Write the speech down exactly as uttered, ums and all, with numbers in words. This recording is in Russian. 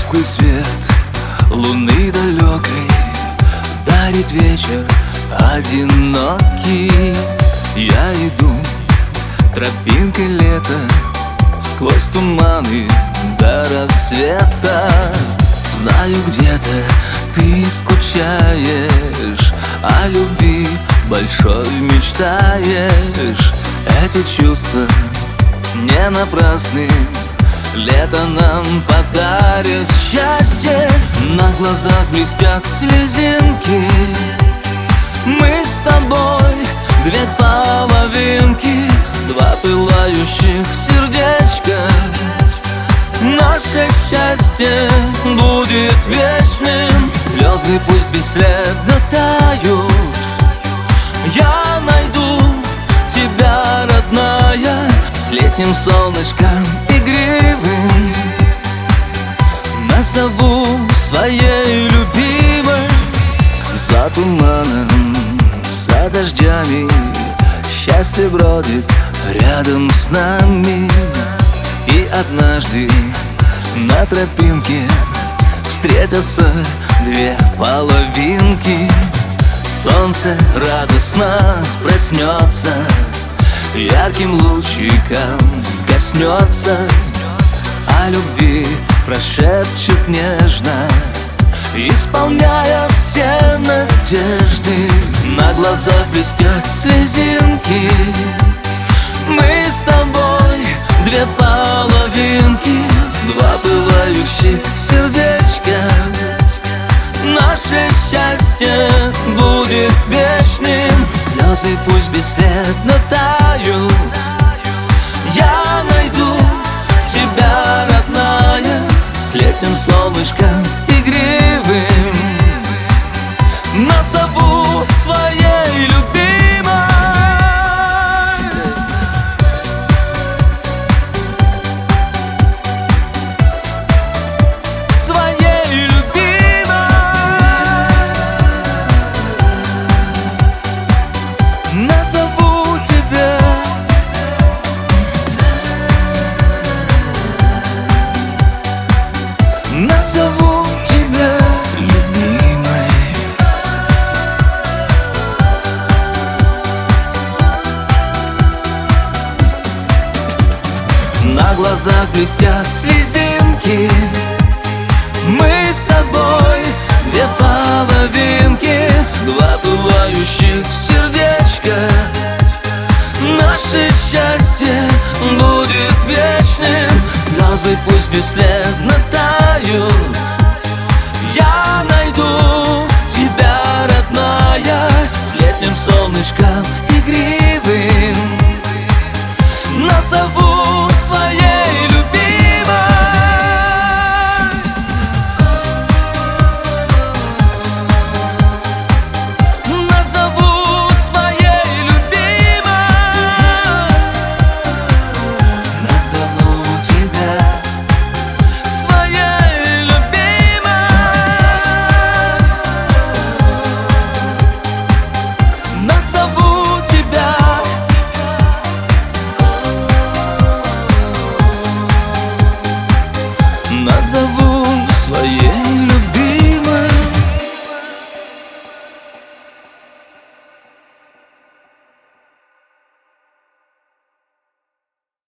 тусклый свет луны далекой дарит вечер одинокий. Я иду тропинкой лета сквозь туманы до рассвета. Знаю, где-то ты скучаешь, о любви большой мечтаешь. Эти чувства не напрасны, лето нам подарит счастье. На глазах блестят слезинки, мы с тобой две половинки, два пылающих сердечка. Наше счастье будет вечным, слезы пусть бесследно тают. Я найду тебя, родная, с летним солнышком игривым. Назову своей любимой. За туманом, за дождями счастье бродит рядом с нами. И однажды на тропинке встретятся две половинки. Солнце радостно проснется, ярким лучиком коснется, о любви прошепчет нежно, исполняя все надежды. На глазах блестят слезинки, мы с тобой две половинки, два пылающих сердечка. Наше счастье будет вечным, слезы пусть бесследно тают. Я найду тебя, родная, с летним солнышком игривым. Назову своей любимой. Своей любимой. Назову тебя. Назову тебя любимой. На глазах блестят слезинки, мы с тобой две половинки, два пылающих сердечка. Наше счастье будет вечным, слезы пусть бесследно тают. Я найду тебя, родная, с летним солнышком игривым. Назову своей